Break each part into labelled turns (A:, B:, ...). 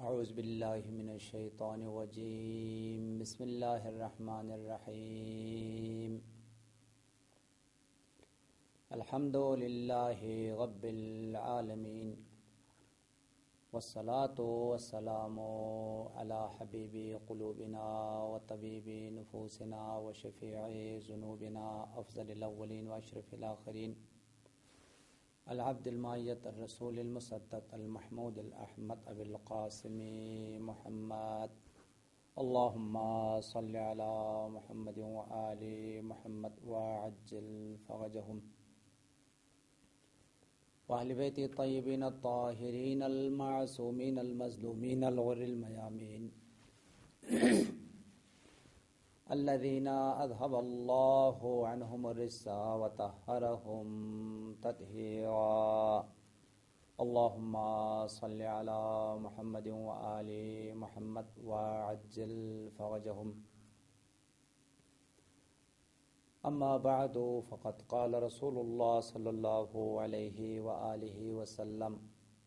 A: اعوذ باللہ من الشیطان الرجیم بسم اللہ الرحمن الرحیم الحمد للہ رب العالمین والصلاة والسلام علی حبیب قلوبنا وطبیب نفوسنا وشفیع ذنوبنا افضل الاولین واشرف الاخرین العبد المعیت الرسول المصدق المحمود الاحمد ابی القاسم محمد اللہم صل علی محمد وآل محمد وعجل فرجهم وأهل بیت الطیبین الطاہرین المعصومین المظلومین الغر المیامین الذين أذهب الله عنهم الرجس وطهرهم تطهيرا اللهم صل على محمد وآل محمد وعجل فرجهم أما بعد فقد قال رسول الله صلى الله عليه وآله وسلم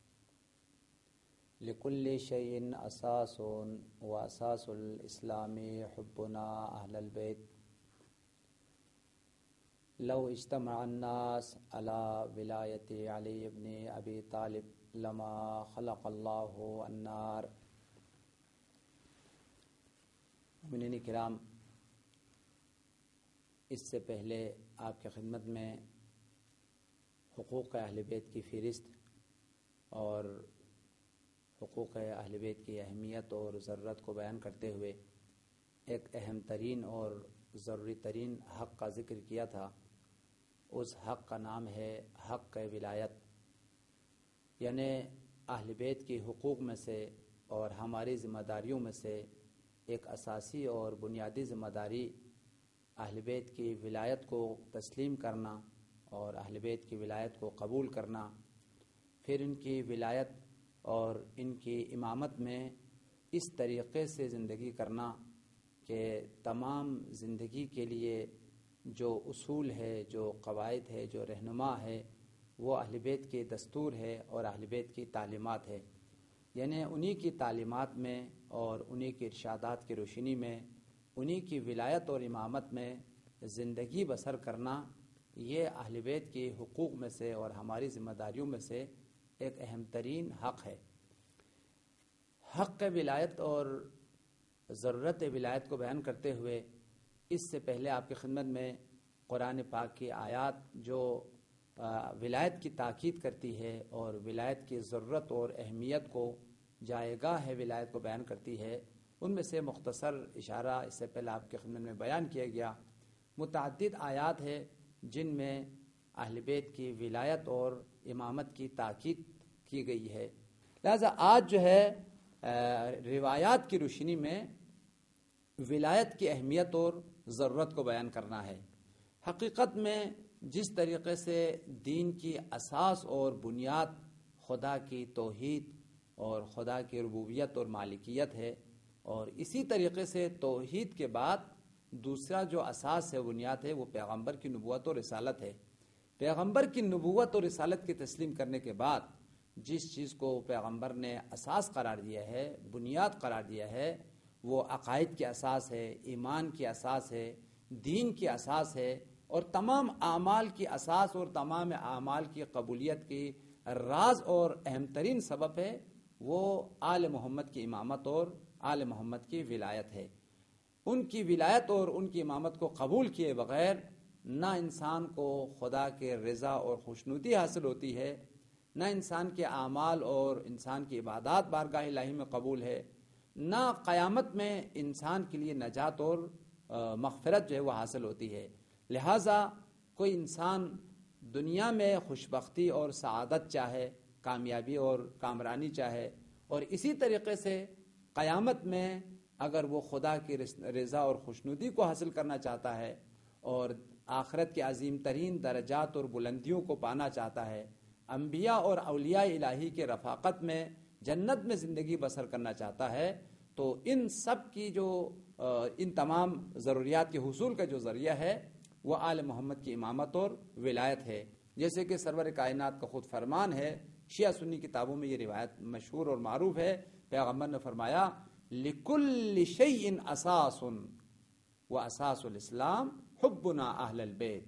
A: لكل شيء أساس وأساس الإسلام حبنا أهل البيت لو اجتمع الناس على ولاية علي بن أبي طالب لما خلق الله النار. مومنین کرام، اس سے پہلے آپ کی خدمت میں حقوق اہل بیت کی فہرست اور حقوق اہل بیت کی اہمیت اور ضرورت کو بیان کرتے ہوئے ایک اہم ترین اور ضروری ترین حق کا ذکر کیا تھا. اس حق کا نام ہے حق ولایت، یعنی اہل بیت کی حقوق میں سے اور ہماری ذمہ داریوں میں سے ایک اساسی اور بنیادی ذمہ داری اہل بیت کی ولایت کو تسلیم کرنا اور اہل بیت کی ولایت کو قبول کرنا، پھر ان کی ولایت اور ان کی امامت میں اس طریقے سے زندگی کرنا کہ تمام زندگی کے لیے جو اصول ہے، جو قواعد ہے، جو رہنما ہے، وہ اہل بیت کے دستور ہے اور اہل بیت کی تعلیمات ہے. یعنی انہی کی تعلیمات میں اور انہی کی ارشادات کی روشنی میں انہی کی ولایت اور امامت میں زندگی بسر کرنا، یہ اہل بیت کی حقوق میں سے اور ہماری ذمہ داریوں میں سے ایک اہم ترین حق ہے. حق ولایت اور ضرورت ولایت کو بیان کرتے ہوئے اس سے پہلے آپ کی خدمت میں قرآن پاک کی آیات جو ولایت کی تاکید کرتی ہے اور ولایت کی ضرورت اور اہمیت کو، جائے گاہ ہے ولایت کو بیان کرتی ہے، ان میں سے مختصر اشارہ اس سے پہلے آپ کی خدمت میں بیان کیا گیا. متعدد آیات ہے جن میں اہل بیت کی ولایت اور امامت کی تاکید کی گئی ہے. لہذا آج جو ہے روایات کی روشنی میں ولایت کی اہمیت اور ضرورت کو بیان کرنا ہے. حقیقت میں جس طریقے سے دین کی اساس اور بنیاد خدا کی توحید اور خدا کی ربوبیت اور مالکیت ہے، اور اسی طریقے سے توحید کے بعد دوسرا جو اساس ہے، بنیاد ہے، وہ پیغمبر کی نبوت اور رسالت ہے. پیغمبر کی نبوت اور رسالت کی تسلیم کرنے کے بعد جس چیز کو پیغمبر نے اساس قرار دیا ہے، بنیاد قرار دیا ہے، وہ عقائد کی اساس ہے، ایمان کی اساس ہے، دین کی اساس ہے، اور تمام اعمال کی اساس اور تمام اعمال کی قبولیت کی راز اور اہم ترین سبب ہے، وہ آل محمد کی امامت اور آل محمد کی ولایت ہے. ان کی ولایت اور ان کی امامت کو قبول کیے بغیر نہ انسان کو خدا کے رضا اور خوشنودی حاصل ہوتی ہے، نہ انسان کے اعمال اور انسان کی عبادات بارگاہ الہی میں قبول ہے، نہ قیامت میں انسان کے لیے نجات اور مغفرت جو ہے وہ حاصل ہوتی ہے. لہٰذا کوئی انسان دنیا میں خوشبختی اور سعادت چاہے، کامیابی اور کامرانی چاہے، اور اسی طریقے سے قیامت میں اگر وہ خدا کی رضا اور خوشنودی کو حاصل کرنا چاہتا ہے اور آخرت کے عظیم ترین درجات اور بلندیوں کو پانا چاہتا ہے، انبیاء اور اولیاء الہی کے رفاقت میں جنت میں زندگی بسر کرنا چاہتا ہے، تو ان سب کی جو ان تمام ضروریات کے حصول کا جو ذریعہ ہے وہ آل محمد کی امامت اور ولایت ہے. جیسے کہ سرور کائنات کا خود فرمان ہے، شیعہ سنی کتابوں میں یہ روایت مشہور اور معروف ہے پیغمبر نے فرمایا لِكُلِّ شَيْءٍ أَسَاسٌ وَأَسَاسُ الْإِسْلَامِ حُبُّنَا أَهْلَ الْبَيْتِ،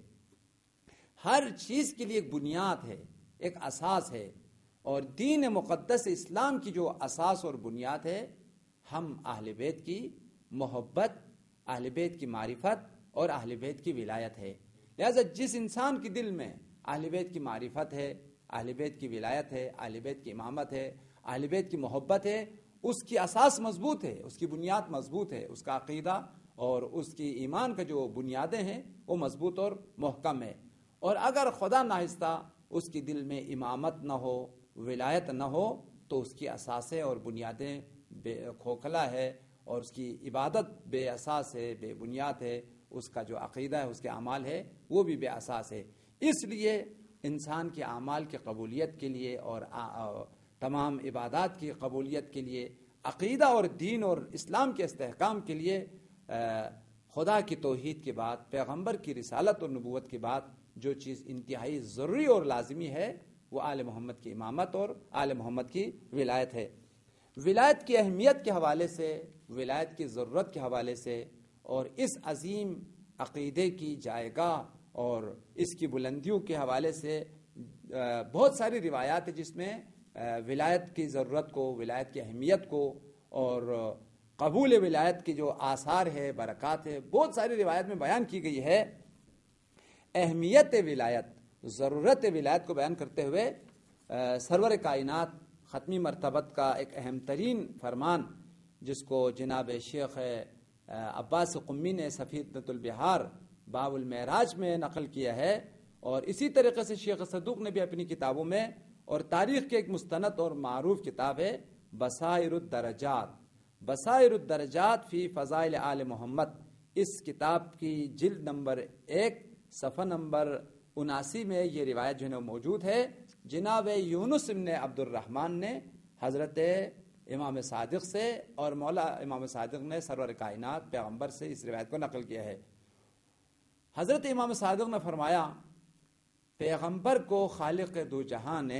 A: ہر چیز کے لیے ایک بنیاد ہے، ایک اساس ہے، اور دین مقدس اسلام کی جو اساس اور بنیاد ہے ہم اہل بیت کی محبت، اہل بیت کی معرفت اور اہل بیت کی ولایت ہے۔ لہذا جس انسان کے دل میں اہل بیت کی معرفت ہے، اہل بیت کی ولایت ہے، اہل بیت کی امامت ہے، اہل بیت کی محبت ہے، اس کی اساس مضبوط ہے، اس کی بنیاد مضبوط ہے، اس کا عقیدہ اور اس کی ایمان کا جو بنیادیں ہیں وہ مضبوط اور محکم ہے۔ اور اگر خدا ناخواستہ اس کی دل میں امامت نہ ہو، ولایت نہ ہو، تو اس کی اساسیں اور بنیادیں کھوکھلا ہے، اور اس کی عبادت بے اساس ہے، بے بنیاد ہے، اس کا جو عقیدہ ہے، اس کے اعمال ہے وہ بھی بے اساس ہے۔ اس لیے انسان کے اعمال کی قبولیت کے لیے اور تمام عبادات کی قبولیت کے لیے، عقیدہ اور دین اور اسلام کے استحکام کے لیے خدا کی توحید کے بعد، پیغمبر کی رسالت اور نبوت کے بعد جو چیز انتہائی ضروری اور لازمی ہے وہ آل محمد کی امامت اور آل محمد کی ولایت ہے۔ ولایت کی اہمیت کے حوالے سے، ولایت کی ضرورت کے حوالے سے، اور اس عظیم عقیدے کی جائے گاہ اور اس کی بلندیوں کے حوالے سے بہت ساری روایات ہیں جس میں ولایت کی ضرورت کو، ولایت کی اہمیت کو اور قبول ولایت کی جو آثار ہے، برکات ہے، بہت ساری روایت میں بیان کی گئی ہے۔ اہمیت ولایت، ضرورت ولایت کو بیان کرتے ہوئے سرور کائنات ختمی مرتبت کا ایک اہم ترین فرمان، جس کو جناب شیخ عباس قمی نے سفینۃ البحار باب المعراج میں نقل کیا ہے، اور اسی طریقے سے شیخ صدوق نے بھی اپنی کتابوں میں، اور تاریخ کی ایک مستند اور معروف کتاب ہے بصائر الدرجات، بصائر الدرجات فی فضائل آل محمد، اس کتاب کی جلد نمبر 1 صفحہ نمبر 79 میں یہ روایت جو ہے موجود ہے۔ جناب یونس بن عبد الرحمن نے حضرت امام صادق سے، اور مولا امام صادق نے سرور کائنات پیغمبر سے اس روایت کو نقل کیا ہے۔ حضرت امام صادق نے فرمایا پیغمبر کو خالق دو جہاں نے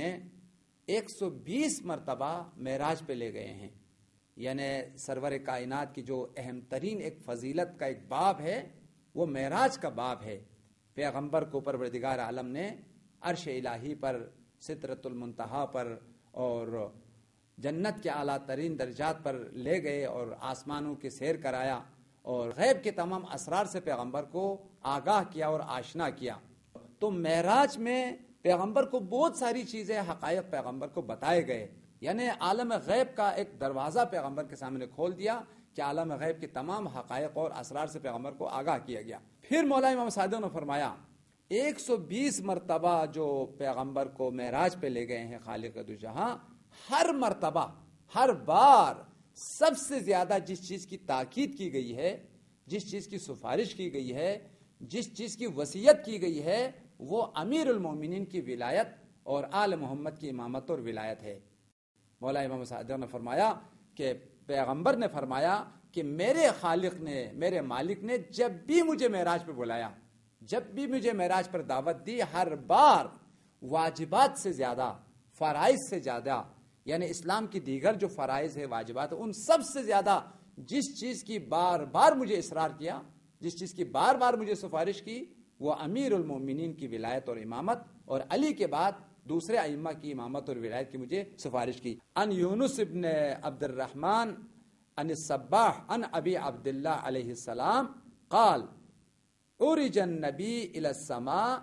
A: 120 مرتبہ معراج پہ لے گئے ہیں، یعنی سرور کائنات کی جو اہم ترین ایک فضیلت کا ایک باب ہے وہ معراج کا باب ہے۔ پیغمبر کو پروردگار عالم نے عرش الہی پر، سدرۃ المنتہا پر اور جنت کے اعلیٰ ترین درجات پر لے گئے اور آسمانوں کی سیر کرایا، اور غیب کے تمام اسرار سے پیغمبر کو آگاہ کیا اور آشنا کیا۔ تو معراج میں پیغمبر کو بہت ساری چیزیں، حقائق پیغمبر کو بتائے گئے، یعنی عالم غیب کا ایک دروازہ پیغمبر کے سامنے کھول دیا کہ عالم غیب کے تمام حقائق اور اسرار سے پیغمبر کو آگاہ کیا گیا۔ پھر مولا امام صادق نے فرمایا 120 مرتبہ جو پیغمبر کو معراج پہ لے گئے ہیں خالق دو جہاں، ہر مرتبہ، ہر بار سب سے زیادہ جس چیز کی تاکید کی گئی ہے، جس چیز کی سفارش کی گئی ہے، جس چیز کی وصیت کی گئی ہے، وہ امیر المومنین کی ولایت اور آل محمد کی امامت اور ولایت ہے۔ مولا امام صادق نے فرمایا کہ پیغمبر نے فرمایا کہ میرے خالق نے، میرے مالک نے جب بھی مجھے معراج پہ بلایا، جب بھی مجھے معراج پر دعوت دی، ہر بار واجبات سے زیادہ، فرائض سے زیادہ، یعنی اسلام کی دیگر جو فرائض ہے، واجبات، ان سب سے زیادہ جس چیز کی بار بار مجھے اصرار کیا، جس چیز کی بار بار مجھے سفارش کی، وہ امیر المومنین کی ولایت اور امامت، اور علی کے بعد دوسرے ائمہ کی امامت اور ولایت کی مجھے سفارش کی۔ ان یونس ابن عبد الرحمن ان الصباح ان ابی عبداللہ علیہ السلام قال عرج النبی الى السماء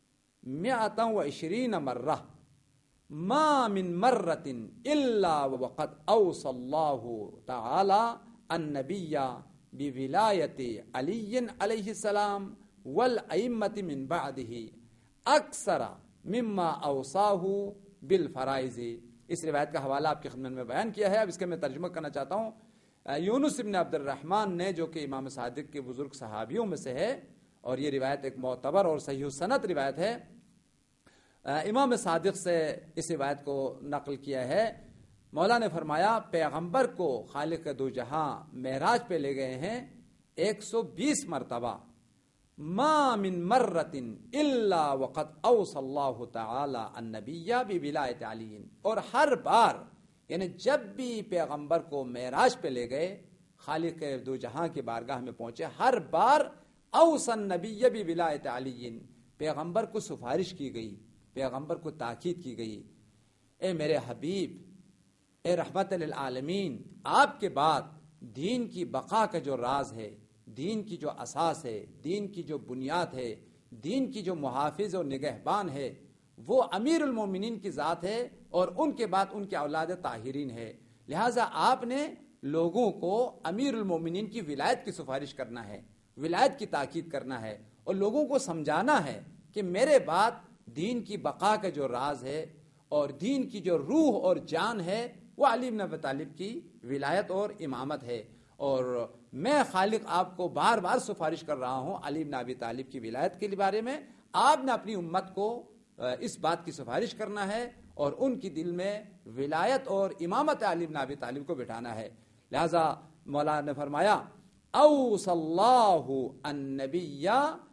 A: 120 مرہ ما من مرة الا وقد اوصى الله تعالى النبي بولایت علی علیہ السلام والائمة من بعده اکثر مما اوصاه بالفرائض۔ اس روایت کا حوالہ آپ کی خدمت میں بیان کیا ہے، اب اس کا میں ترجمہ کرنا چاہتا ہوں۔ یونس ابن عبد الرحمن نے، جو کہ امام صادق کے بزرگ صحابیوں میں سے ہے، اور یہ روایت ایک معتبر اور صحیح السند روایت ہے، امام صادق سے اس روایت کو نقل کیا ہے۔ مولا نے فرمایا پیغمبر کو خالق دو جہاں معراج پہ لے گئے ہیں 120 مرتبہ، ما من مرۃ الا وقد اوصى اللہ تعالی النبی بولایت علی، اور ہر بار یعنی جب بھی پیغمبر کو معراج پہ لے گئے، خالق دو جہاں کی بارگاہ میں پہنچے، ہر بار اوصن نبی بولایت علی، پیغمبر کو سفارش کی گئی، پیغمبر کو تاکید کی گئی، اے میرے حبیب، اے رحمت للعالمین، آپ کے بعد دین کی بقا کا جو راز ہے، دین کی جو اساس ہے، دین کی جو بنیاد ہے، دین کی جو محافظ اور نگہبان ہے، وہ امیر المومنین کی ذات ہے، اور ان کے بعد ان کے اولاد طاہرین ہے۔ لہٰذا آپ نے لوگوں کو امیر المومنین کی ولایت کی سفارش کرنا ہے، ولایت کی تاکید کرنا ہے، اور لوگوں کو سمجھانا ہے کہ میرے بعد دین کی بقا کا جو راز ہے اور دین کی جو روح اور جان ہے وہ علی بن ابی طالب کی ولایت اور امامت ہے، اور میں خالق آپ کو بار بار سفارش کر رہا ہوں علی بن ابی طالب کی ولایت کے بارے میں۔ آپ نے اپنی امت کو اس بات کی سفارش کرنا ہے اور ان کی دل میں ولایت اور امامت علی بن ابی طالب کو بٹھانا ہے۔ لہذا مولانا نے فرمایا اوصى اللہ النبی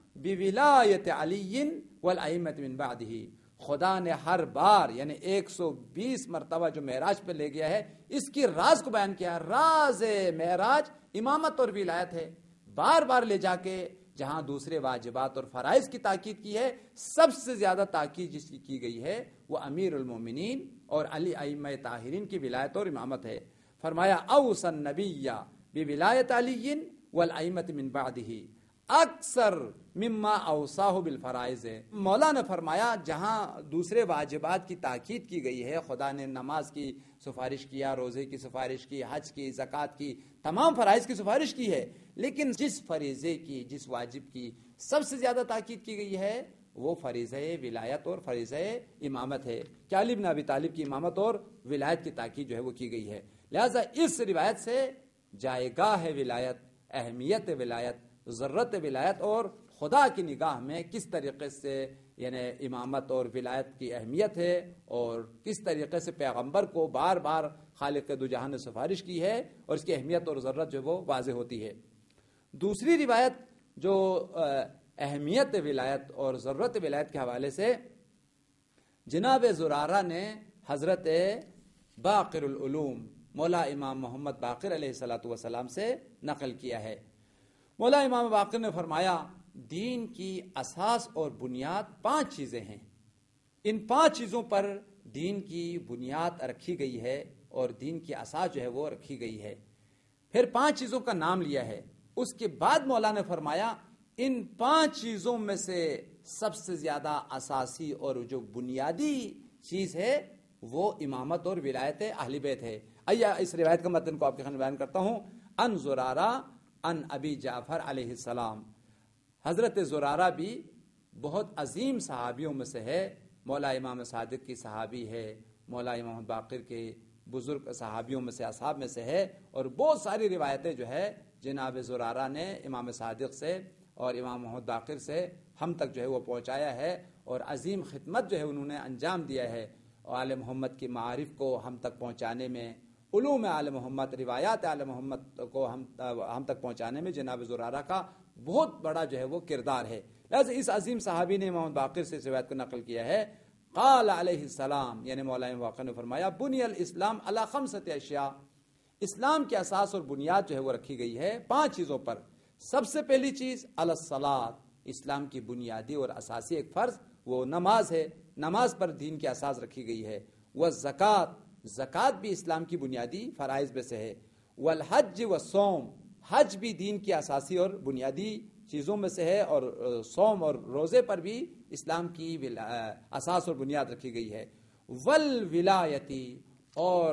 A: بولایت علی والائمۃ من بعدہ، خدا نے ہر بار یعنی 120 مرتبہ جو معراج پہ لے گیا ہے اس کی راز کو بیان کیا۔ راز معراج امامت اور ولایت ہے، بار بار لے جا کے جہاں دوسرے واجبات اور فرائض کی تاکید کی ہے، سب سے زیادہ تاکید جس کی گئی ہے وہ امیر المومنین اور علی ائمہ طاہرین کی ولایت اور امامت ہے۔ فرمایا اوصى النبی بولایت علی والائمۃ من بعدہ اکثر مما اوصاہ بالفرائض۔ مولا نے فرمایا جہاں دوسرے واجبات کی تاکید کی گئی ہے، خدا نے نماز کی سفارش کیا، روزے کی سفارش کی، حج کی، زکوٰۃ کی، تمام فرائض کی سفارش کی ہے، لیکن جس فریضے کی، جس واجب کی سب سے زیادہ تاکید کی گئی ہے وہ فریضہ ولایت اور فریضہ امامت ہے کہ علی بن ابی طالب کی امامت اور ولایت کی تاکید جو ہے وہ کی گئی ہے۔ لہٰذا اس روایت سے جائے گاہ ولایت، اہمیت ولایت، ضرورت ولایت اور خدا کی نگاہ میں کس طریقے سے یعنی امامت اور ولایت کی اہمیت ہے، اور کس طریقے سے پیغمبر کو بار بار خالق دو جہان نے سفارش کی ہے، اور اس کی اہمیت اور ضرورت جو وہ واضح ہوتی ہے۔ دوسری روایت جو اہمیت ولایت اور ضرورت ولایت کے حوالے سے جناب زرارہ نے حضرت باقر العلوم مولا امام محمد باقر علیہ الصلوۃ والسلام سے نقل کیا ہے۔ مولا امام باقر نے فرمایا دین کی اساس اور بنیاد 5 چیزیں ہیں، ان 5 چیزوں پر دین کی بنیاد رکھی گئی ہے اور دین کی اساس جو ہے وہ رکھی گئی ہے۔ پھر 5 چیزوں کا نام لیا ہے، اس کے بعد مولا نے فرمایا ان 5 چیزوں میں سے سب سے زیادہ اساسی اور جو بنیادی چیز ہے وہ امامت اور ولایت اہل بیت ہے۔ آئیے اس روایت کا متن کو آپ کے سامنے بیان کرتا ہوں۔ ان زرارہ ان ابی جعفر علیہ السلام، حضرت زرارہ بھی بہت عظیم صحابیوں میں سے ہے، مولا امام صادق کی صحابی ہے، مولا امام باقر کے بزرگ صحابیوں میں سے، اصحاب میں سے ہے، اور بہت ساری روایتیں جو ہے جناب زرارہ نے امام صادق سے اور امام محمد باقر سے ہم تک جو ہے وہ پہنچایا ہے، اور عظیم خدمت جو ہے انہوں نے انجام دیا ہے آل محمد کی معارف کو ہم تک پہنچانے میں، علوم آل محمد، روایات آل محمد کو ہم تک پہنچانے میں جناب زرارہ کا بہت بڑا جو ہے وہ کردار ہے۔ لہذا اس عظیم صحابی نے امام باقر سے اس روایت کو نقل کیا ہے۔ قال علیہ السلام یعنی مولانا باقر نے فرمایا بنی الاسلام علی 5 اشیاء، اسلام کی اساس اور بنیاد جو ہے وہ رکھی گئی ہے 5 چیزوں پر۔ سب سے پہلی چیز علی الصلاۃ، اسلام کی بنیادی اور اساسی ایک فرض وہ نماز ہے، نماز پر دین کی اساس رکھی گئی ہے۔ والزکوٰۃ، زکوٰۃ بھی اسلام کی بنیادی فرائض میں سے ہے۔ والحج والصوم، حج بھی دین کی اساسی اور بنیادی چیزوں میں سے ہے، اور صوم اور روزے پر بھی اسلام کی اساس اور بنیاد رکھی گئی ہے۔ والولایتی، اور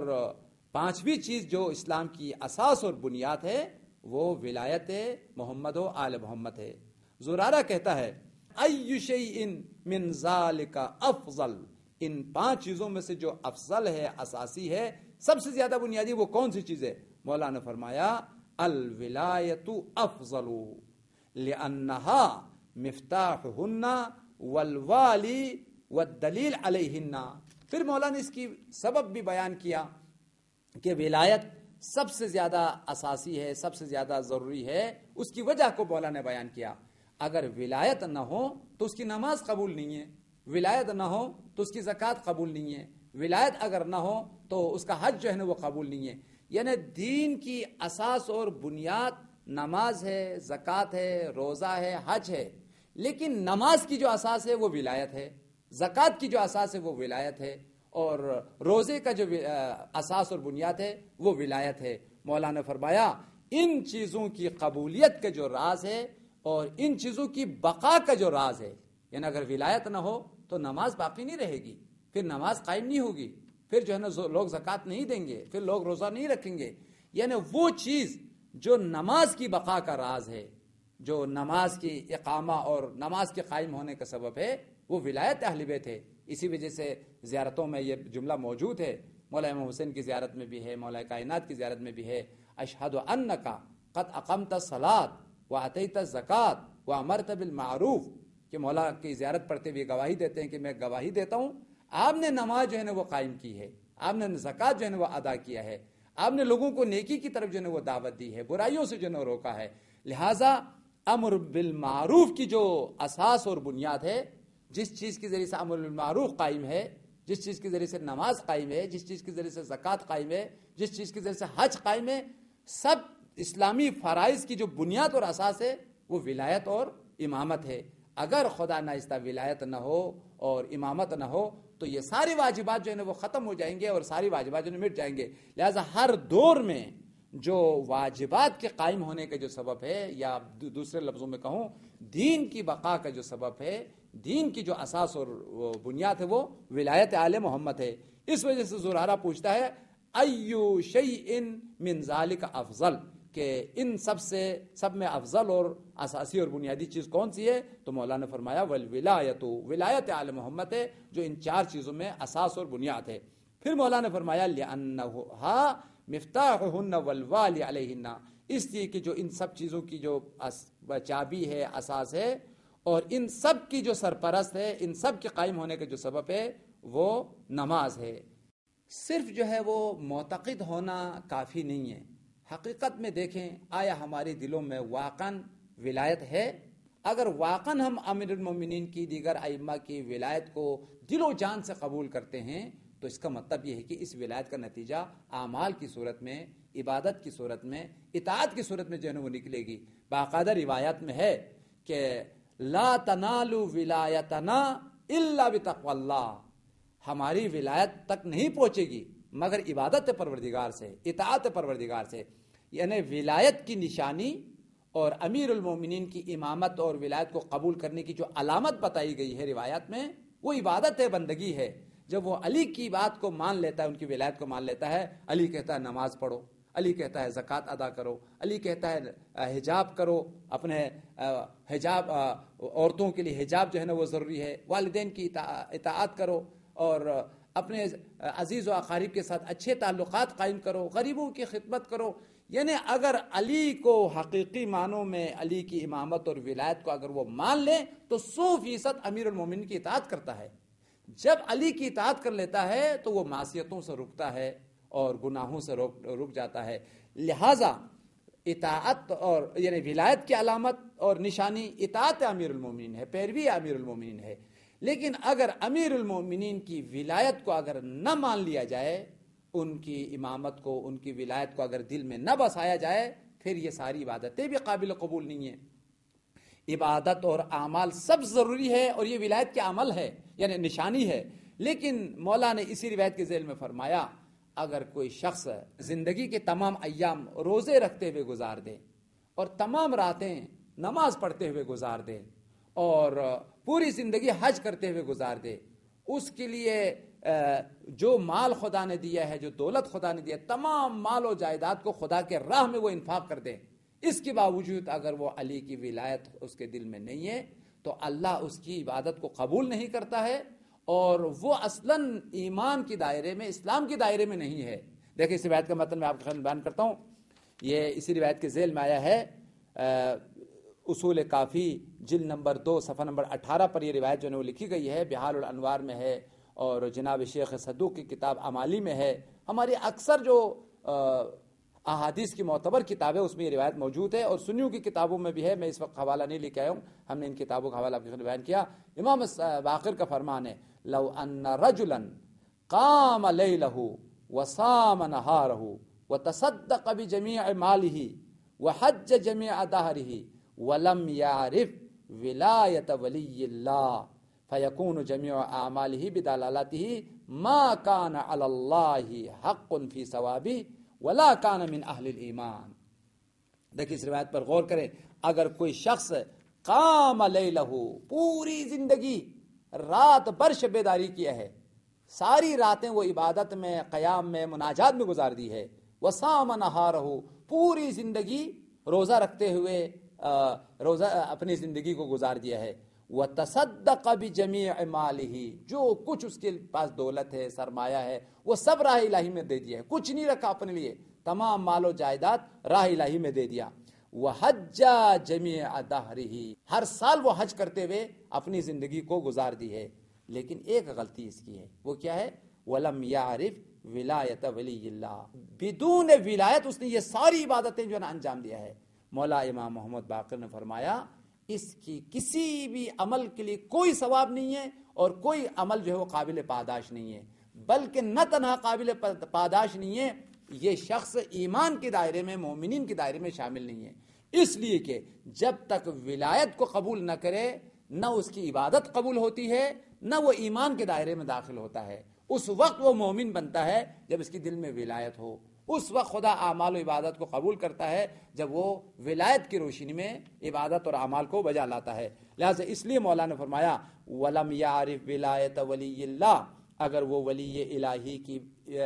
A: 5ویں چیز جو اسلام کی اساس اور بنیاد ہے وہ ولایت محمد و آل محمد ہے۔ زرارہ کہتا ہے ای شیء من ذالک افضل، ان 5 چیزوں میں سے جو افضل ہے، اساسی ہے، سب سے زیادہ بنیادی وہ کون سی چیز ہے؟ مولا نے فرمایا الولایت افضل لانہا مفتاحہن والوالی والدلیل علیہن۔ پھر مولا نے اس کی سبب بھی بیان کیا کہ ولایت سب سے زیادہ اساسی ہے، سب سے زیادہ ضروری ہے، اس کی وجہ کو مولا نے بیان کیا۔ اگر ولایت نہ ہو تو اس کی نماز قبول نہیں ہے، ولایت نہ ہو تو اس کی زکوٰۃ قبول نہیں ہے، ولایت اگر نہ ہو تو اس کا حج جو ہے نا وہ قبول نہیں ہے. یعنی دین کی اساس اور بنیاد نماز ہے، زکوٰۃ ہے، روزہ ہے، حج ہے، لیکن نماز کی جو اساس ہے وہ ولایت ہے، زکوٰۃ کی جو اساس ہے وہ ولایت ہے، اور روزے کا جو اساس اور بنیاد ہے وہ ولایت ہے. مولانا نے فرمایا ان چیزوں کی قبولیت کا جو راز ہے اور ان چیزوں کی بقا کا جو راز ہے، یعنی اگر ولایت نہ ہو تو نماز باقی نہیں رہے گی، پھر نماز قائم نہیں ہوگی، پھر جو ہے نا لوگ زکوٰۃ نہیں دیں گے، پھر لوگ روزہ نہیں رکھیں گے. یعنی وہ چیز جو نماز کی بقا کا راز ہے، جو نماز کی اقامہ اور نماز کے قائم ہونے کا سبب ہے، وہ ولایت اہل بیت ہے. اسی وجہ سے زیارتوں میں یہ جملہ موجود ہے. مولا امام حسین کی زیارت میں بھی ہے، مولا کائنات کی زیارت میں بھی ہے، اشہد انک قد اقمت الصلاۃ واتیت الزکوٰۃ وامرت بالمعروف، کہ مولا کی زیارت پڑھتے ہوئے گواہی دیتے ہیں کہ میں گواہی دیتا ہوں آپ نے نماز جو ہے نا وہ قائم کی ہے، آپ نے زکوٰۃ جو ہے نا وہ ادا کیا ہے، آپ نے لوگوں کو نیکی کی طرف جو ہے نا وہ دعوت دی ہے، برائیوں سے جو ہے نا روکا ہے. لہٰذا امر بالمعروف کی جو اساس اور بنیاد ہے، جس چیز کے ذریعے سے امر بالمعروف قائم ہے، جس چیز کے ذریعے سے نماز قائم ہے، جس چیز کے ذریعے سے زکوٰۃ قائم ہے، جس چیز کے ذریعے سے حج قائم ہے، سب اسلامی فرائض کی جو بنیاد اور اساس ہے وہ ولایت اور امامت ہے. اگر خدا ناخواستہ ولایت نہ ہو اور امامت نہ ہو تو یہ سارے واجبات جو ہے نا وہ ختم ہو جائیں گے اور ساری واجبات جو ہے مٹ جائیں گے. لہذا ہر دور میں جو واجبات کے قائم ہونے کا جو سبب ہے، یا دوسرے لفظوں میں کہوں دین کی بقا کا جو سبب ہے، دین کی جو اساس اور بنیاد ہے وہ ولایت آل محمد ہے. اس وجہ سے زرارہ پوچھتا ہے ایو شیء من ذالک افضل، کہ ان سب میں افضل اور اساسی اور بنیادی چیز کون سی ہے؟ تو مولانا نے فرمایا والولایت، ولایت آل محمد ہے جو ان چار چیزوں میں اساس اور بنیاد ہے. پھر مولانا نے فرمایا لأنہا مفتاحہن والوالی علیہن، اس لیے کہ جو ان سب چیزوں کی جو چابی ہے، اساس ہے، اور ان سب کی جو سرپرست ہے، ان سب کے قائم ہونے کا جو سبب ہے وہ نماز ہے. صرف جو ہے وہ معتقد ہونا کافی نہیں ہے. حقیقت میں دیکھیں آیا ہمارے دلوں میں واقعاً ولایت ہے؟ اگر واقعاً ہم امیر المومنین کی، دیگر ائمہ کی ولایت کو دل و جان سے قبول کرتے ہیں تو اس کا مطلب یہ ہے کہ اس ولایت کا نتیجہ اعمال کی صورت میں، عبادت کی صورت میں، اطاعت کی صورت میں جو ہے وہ نکلے گی. باقاعدہ روایات میں ہے کہ لا تنالوا ولایتنا الا بتقوی اللہ، ہماری ولایت تک نہیں پہنچے گی مگر عبادت پروردگار سے، اطاعت پروردگار سے. یعنی ولایت کی نشانی اور امیر المومنین کی امامت اور ولایت کو قبول کرنے کی جو علامت بتائی گئی ہے روایات میں، وہ عبادت ہے، بندگی ہے. جب وہ علی کی بات کو مان لیتا ہے، ان کی ولایت کو مان لیتا ہے، علی کہتا ہے نماز پڑھو، علی کہتا ہے زکوٰۃ ادا کرو، علی کہتا ہے حجاب کرو، اپنے حجاب، عورتوں کے لیے حجاب جو ہے نا وہ ضروری ہے، والدین کی اطاعت کرو، اور اپنے عزیز و اقارب کے ساتھ اچھے تعلقات قائم کرو، غریبوں کی خدمت کرو. یعنی اگر علی کو حقیقی معنوں میں علی کی امامت اور ولایت کو اگر وہ مان لے تو 100% امیر المومنین کی اطاعت کرتا ہے. جب علی کی اطاعت کر لیتا ہے تو وہ معصیتوں سے رکتا ہے اور گناہوں سے رک جاتا ہے. لہٰذا اطاعت اور یعنی ولایت کی علامت اور نشانی اطاعت امیر المومنین ہے، پیروی امیر المومنین ہے. لیکن اگر امیر المومنین کی ولایت کو اگر نہ مان لیا جائے، ان کی امامت کو، ان کی ولایت کو اگر دل میں نہ بسایا جائے، پھر یہ ساری عبادتیں بھی قابل قبول نہیں ہیں. عبادت اور اعمال سب ضروری ہے اور یہ ولایت کے عمل ہے، یعنی نشانی ہے. لیکن مولا نے اسی روایت کے ذیل میں فرمایا اگر کوئی شخص زندگی کے تمام ایام روزے رکھتے ہوئے گزار دے اور تمام راتیں نماز پڑھتے ہوئے گزار دے اور پوری زندگی حج کرتے ہوئے گزار دے، اس کے لیے جو مال خدا نے دیا ہے، جو دولت خدا نے دیا، تمام مال و جائیداد کو خدا کے راہ میں وہ انفاق کر دے، اس کے باوجود اگر وہ علی کی ولایت اس کے دل میں نہیں ہے تو اللہ اس کی عبادت کو قبول نہیں کرتا ہے اور وہ اصلاً ایمان کی دائرے میں، اسلام کی دائرے میں نہیں ہے. دیکھیں اس روایت کا مطلب میں آپ کے خیال میں بیان کرتا ہوں. یہ اسی روایت کے ذیل میں آیا ہے، اصول کافی جلد نمبر 2 صفحہ نمبر 18 پر یہ روایت جو ہے وہ لکھی گئی ہے، بحار الانوار میں ہے اور جناب شیخ صدوق کی کتاب امالی میں ہے. ہماری اکثر جو احادیث کی معتبر کتابیں اس میں یہ روایت موجود ہے اور سنیوں کی کتابوں میں بھی ہے. میں اس وقت حوالہ نہیں لے کے آیا ہوں، ہم نے ان کتابوں کا حوالہ آپ کے بیان کیا. امام باقر کا فرمان ہے لو ان رجلا قام لیلہ وصام نہارہ وتصدق بجمیع مالہ وحج جمیع دہرہ ولم یعرف ولایت ولی اللہ فیکون جمیع اعمالہ بدلالتہ ما کان علی اللہ حق فی ثوابہ ولا کان من اہل الایمان. دیکھیں اس روایت پر غور کریں. اگر کوئی شخص قام لیلہ پوری زندگی رات بھر شب داری کیا ہے، ساری راتیں وہ عبادت میں، قیام میں، مناجات میں گزار دی ہے، وصام نہارہ پوری زندگی روزہ رکھتے ہوئے روزہ اپنی زندگی کو گزار دیا ہے، وتصدق بجمیع مالہ جو کچھ اس کے پاس دولت ہے، سرمایہ ہے، وہ سب راہ الہی میں دے دیا ہے، کچھ نہیں رکھا اپنے لیے، تمام مال و جائیداد راہ الہی میں دے دیا. وحج جمیع دہرہ ہر سال وہ حج کرتے ہوئے اپنی زندگی کو گزار دی ہے. لیکن ایک غلطی اس کی ہے، وہ کیا ہے؟ ولم یعرف ولایت ولی اللہ، بدون ولایت اس نے یہ ساری عبادتیں جو ہے نا انجام دیا ہے. مولا امام محمد باقر نے فرمایا اس کی کسی بھی عمل کے لیے کوئی ثواب نہیں ہے اور کوئی عمل جو ہے وہ قابل پاداش نہیں ہے، بلکہ نہ تنہا قابل پاداش نہیں ہے، یہ شخص ایمان کے دائرے میں، مومنین کے دائرے میں شامل نہیں ہے. اس لیے کہ جب تک ولایت کو قبول نہ کرے نہ اس کی عبادت قبول ہوتی ہے، نہ وہ ایمان کے دائرے میں داخل ہوتا ہے. اس وقت وہ مومن بنتا ہے جب اس کی دل میں ولایت ہو. اس وقت خدا اعمال و عبادت کو قبول کرتا ہے جب وہ ولایت کی روشنی میں عبادت اور اعمال کو بجا لاتا ہے. لہٰذا اس لیے مولا نے فرمایا ولم یعرف ولایت ولی اللہ، اگر وہ ولی الہی کی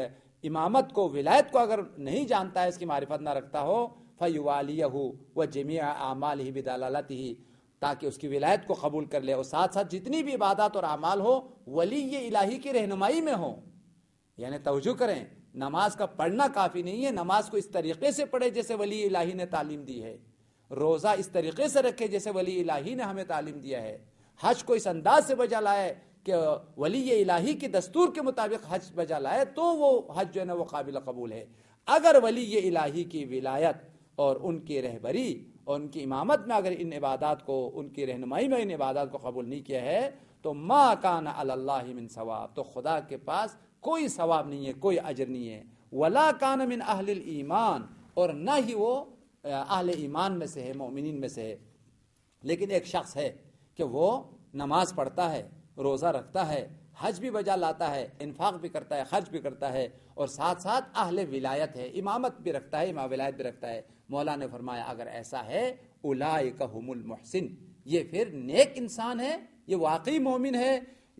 A: امامت کو، ولایت کو اگر نہیں جانتا ہے، اس کی معرفت نہ رکھتا ہو، فیوالیہ وجمیع اعمالہ بدلالتہ، تاکہ اس کی ولایت کو قبول کر لے اور ساتھ ساتھ جتنی بھی عبادات اور اعمال ہو ولی الہی کی رہنمائی میں ہو. یعنی توجہ کریں، نماز کا پڑھنا کافی نہیں ہے، نماز کو اس طریقے سے پڑھے جیسے ولی الہی نے تعلیم دی ہے، روزہ اس طریقے سے رکھے جیسے ولی الہی نے ہمیں تعلیم دیا ہے، حج کو اس انداز سے بجا لائے کہ ولی الہی کے دستور کے مطابق حج بجا لائے تو وہ حج جو ہے نا وہ قابل قبول ہے. اگر ولی الہی کی ولایت اور ان کی رہبری اور ان کی امامت میں اگر ان عبادات کو، ان کی رہنمائی میں ان عبادات کو قبول نہیں کیا ہے تو ما کان علی اللہ من ثواب، تو خدا کے پاس کوئی ثواب نہیں ہے، کوئی اجر نہیں ہے. ولا کان من اہل الایمان، اور نہ ہی وہ اہل ایمان میں سے ہے، مومنین میں سے ہے. لیکن ایک شخص ہے کہ وہ نماز پڑھتا ہے، روزہ رکھتا ہے، حج بھی بجا لاتا ہے، انفاق بھی کرتا ہے، خرچ بھی کرتا ہے، اور ساتھ ساتھ اہل ولایت ہے، امامت بھی رکھتا ہے، امام ولایت بھی رکھتا ہے. مولا نے فرمایا اگر ایسا ہے اولئک هم المحسن، یہ پھر نیک انسان ہے، یہ واقعی مومن ہے.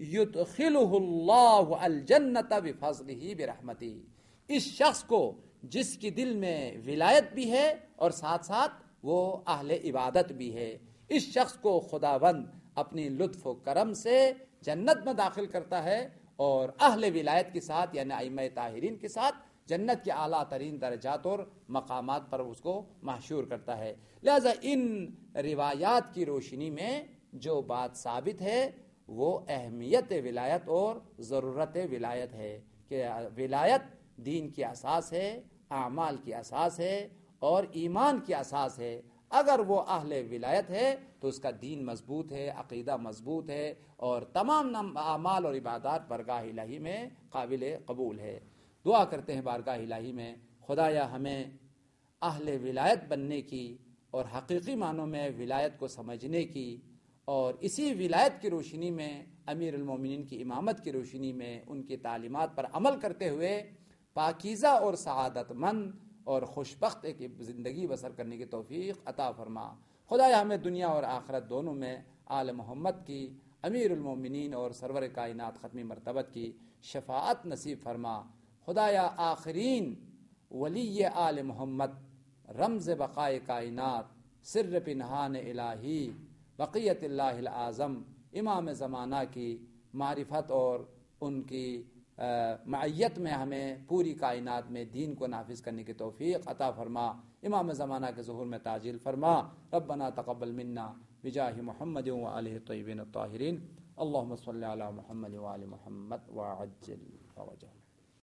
A: یدخلہ اللہ الجنۃ بفضلہ برحمتہ، اس شخص کو جس کی دل میں ولایت بھی ہے اور ساتھ ساتھ وہ اہل عبادت بھی ہے، اس شخص کو خداوند اپنی لطف و کرم سے جنت میں داخل کرتا ہے اور اہل ولایت کے ساتھ یعنی ائمہ طاہرین کے ساتھ جنت کے اعلیٰ ترین درجات اور مقامات پر اس کو محشور کرتا ہے. لہذا ان روایات کی روشنی میں جو بات ثابت ہے وہ اہمیت ولایت اور ضرورت ولایت ہے کہ ولایت دین کی اساس ہے، اعمال کی اساس ہے اور ایمان کی اساس ہے. اگر وہ اہل ولایت ہے تو اس کا دین مضبوط ہے، عقیدہ مضبوط ہے اور تمام اعمال اور عبادات بارگاہ الہی میں قابل قبول ہے. دعا کرتے ہیں بارگاہ الہی میں خدایا ہمیں اہل ولایت بننے کی اور حقیقی معنوں میں ولایت کو سمجھنے کی اور اسی ولایت کی روشنی میں امیر المومنین کی امامت کی روشنی میں ان کی تعلیمات پر عمل کرتے ہوئے پاکیزہ اور سعادت مند اور خوشبخت ایک زندگی بسر کرنے کی توفیق عطا فرما. خدایا ہمیں دنیا اور آخرت دونوں میں آل محمد کی، امیر المومنین اور سرور کائنات ختمی مرتبت کی شفاعت نصیب فرما. خدایا آخرین ولی آل محمد، رمز بقائے کائنات، سر پنہان الہی، بقیت اللہ الاعظم، امام زمانہ کی معرفت اور ان کی معیت میں ہمیں پوری کائنات میں دین کو نافذ کرنے کی توفیق عطا فرما. امام زمانہ کے ظہور میں تعجیل فرما. ربنا تقبل منا بجاہ محمد وآلہ الطیبین الطاہرین. اللہم صلی علی محمد وآل محمد وعجل فرجہ.